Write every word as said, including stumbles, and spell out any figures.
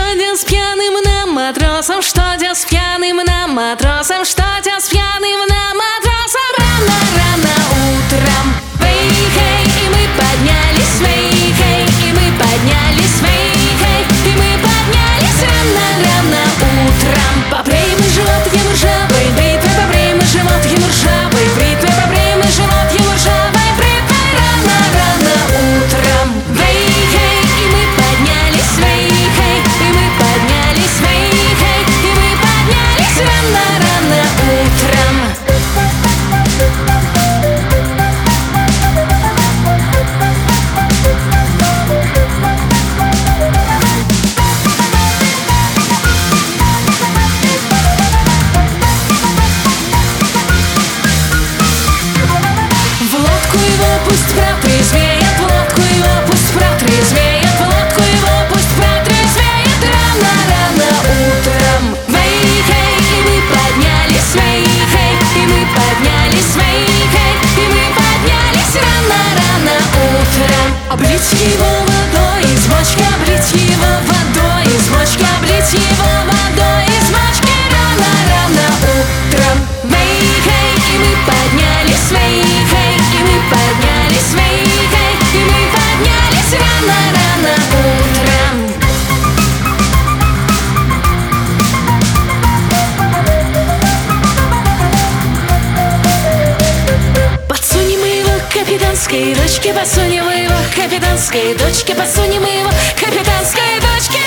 делать с пьяным нам матросом? Что делать с пьяным нам матросом? Что делать с пьяным нам матросом? Рано, рано утром, вей-хей, и мы поднялись, вей-хей, и мы поднялись, вей-хей, и мы поднялись рано, рано утром. Побрей мой живот, ему ржавый бритвой, побрей мой живот, ему ржавый бритвой, побрей мой живот, ему ржавый бритвой. Рано, рано утром, вей-хей, и мы поднялись, вей-хей, и мы поднялись, вей-хей, и мы поднялись рано, рано утром. Пусть протрезвеет, в лодку его пусть протрезвеет, в лодку его пусть протрезвеет рано, рано утром. Вей-хей, и мы поднялись, вей-хей, и мы поднялись, вей-хей, и мы поднялись рано, рано утром. Облить его водой из бочки, облить его водой из бочки, облить его водой из бочки рано, рано утром. Вей-хей, и мы поднялись, вей-хей, и мы поднялись, вей-хей, и мы поднялись рано, рано утром. Подсунем его капитанской дочке, подсунем его капитанской дочке, подсунем его капитанской дочке.